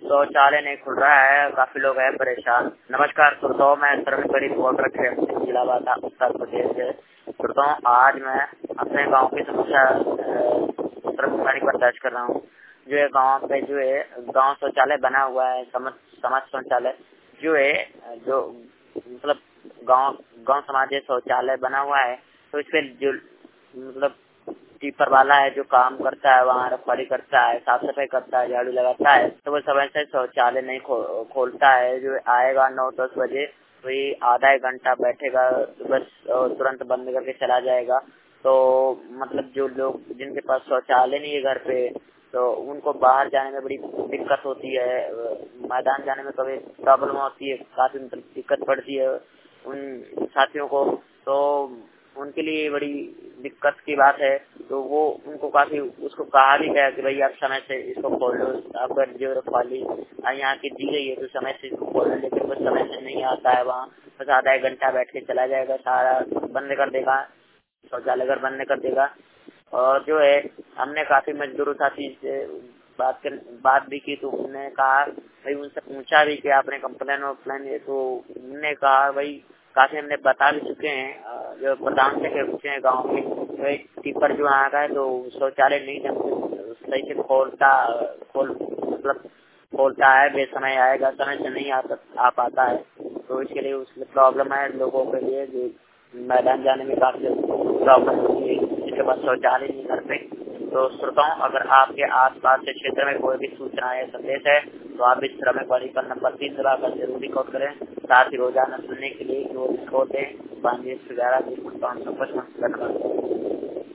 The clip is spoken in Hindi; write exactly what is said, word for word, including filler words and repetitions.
शौचालय नहीं खुल रहा है, काफी लोग हैं परेशान। नमस्कार श्रोताओं, मैं श्रमिक रिपोर्टर जिला बाता उत्तर प्रदेश से। श्रोताओं, आज मैं अपने गांव की समस्या श्रमिक पर दर्ज कर रहा हूँ। जो है गांव पे जो है गांव शौचालय बना हुआ है, समाज समाज शौचालय जो है जो मतलब गांव गांव समाज शौचालय बना हुआ है। तो इस पे जो मतलब टीपर वाला है जो काम करता है, वहाँ रखवाली करता है, साफ सफाई करता है, झाड़ू लगाता है, तो वो समय से शौचालय नहीं खो, खोलता है। जो आएगा नौ दस बजे, वही आधा एक घंटा बैठेगा, बस तुरंत बंद करके चला जाएगा। तो मतलब जो लोग जिनके पास शौचालय नहीं है घर पे, तो उनको बाहर जाने में बड़ी दिक्कत होती है, मैदान जाने में कभी प्रॉब्लम होती है, काफी दिक्कत पड़ती है उन साथियों को। तो उनके लिए बड़ी दिक्कत की बात है। तो वो उनको काफी उसको कहा भी गया कि भाई आप समय से इसको खोल लो, अगर जो रखवाली यहाँ की दी गई है तो समय से इसको खोल लो, लेकिन वो समय से नहीं आता है। वहाँ बस आधा एक घंटा बैठ के चला जाएगा, सारा बंद कर देगा, शौचालय घर बंद कर देगा। और जो है हमने काफी मजदूरों साथी से बात कर बात भी की, तो उन्होंने कहा भाई, उनसे पूछा भी कि आपने कंप्लेन वम्प्लेन है, तो उन्होंने कहा भाई काफी हमने बता भी चुके हैं, जो प्रधान से कह चुके हैं गाँव में टीपर जो आ रहा है तो शौचालय नहीं सही से खोलता खोल मतलब खोलता है, बेसमय आएगा, समय से नहीं आ, आ पाता है। तो इसके लिए उसमें प्रॉब्लम है लोगों के लिए, जो मैदान जाने में काफी प्रॉब्लम होती है जिनके पास शौचालय नहीं घर पे। तो श्रोताओं, अगर आपके आसपास के क्षेत्र में कोई भी सूचना या संदेश है तो आप इस श्रमिक वाली पर नंबर तीन दबाकर जरूर रिकॉर्ड करें। साथ ही रोजाना सुनने के लिए जो रिकॉर्ड है बानवे ग्यारह धन्यवाद।